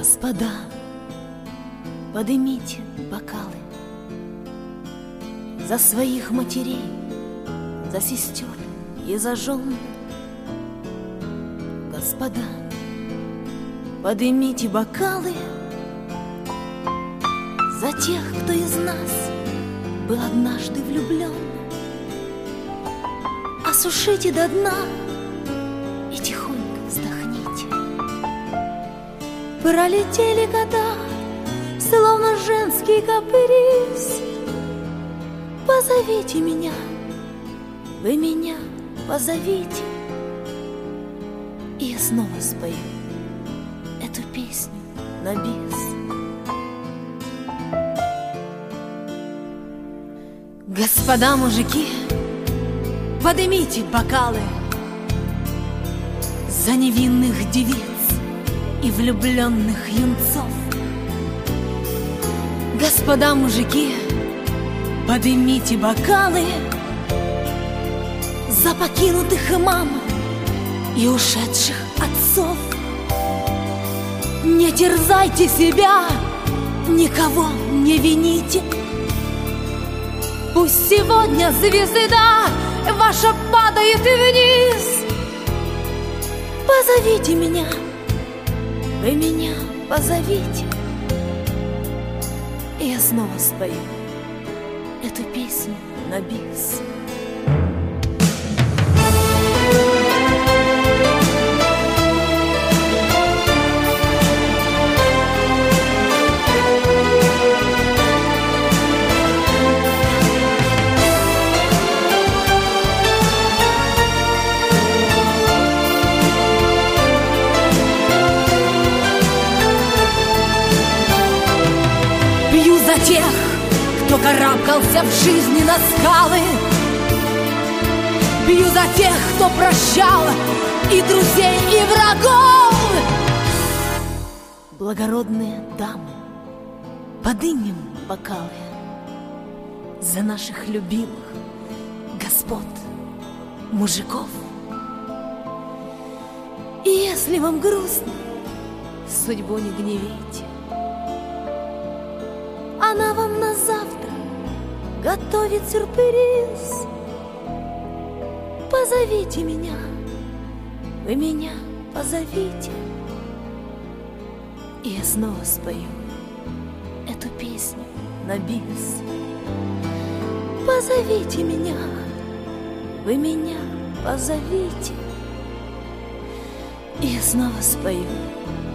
Господа, подымите бокалы за своих матерей, за сестер и за жен. Господа, подымите бокалы за тех, кто из нас был однажды влюблен. Осушите до дна и тихонько вздохните. Пролетели года, словно женский каприз. Позовите меня, вы меня позовите, и я снова спою эту песню на бис. Господа мужики, подымите бокалы за невинных девиц и влюбленных юнцов. Господа мужики, подымите бокалы за покинутых мам и ушедших отцов. Не терзайте себя, никого не вините. Пусть сегодня звезда ваша падает вниз. Позовите меня, вы меня позовите, и я снова спою эту песню на бис. За тех, кто карабкался в жизни на скалы. Бью за тех, кто прощал и друзей, и врагов. Благородные дамы, подымем бокалы за наших любимых господ, мужиков. И если вам грустно, судьбу не гневите. Она вам на завтра готовит сюрприз. Позовите меня, вы меня позовите, и я снова спою эту песню на бис. Позовите меня, вы меня позовите, и я снова спою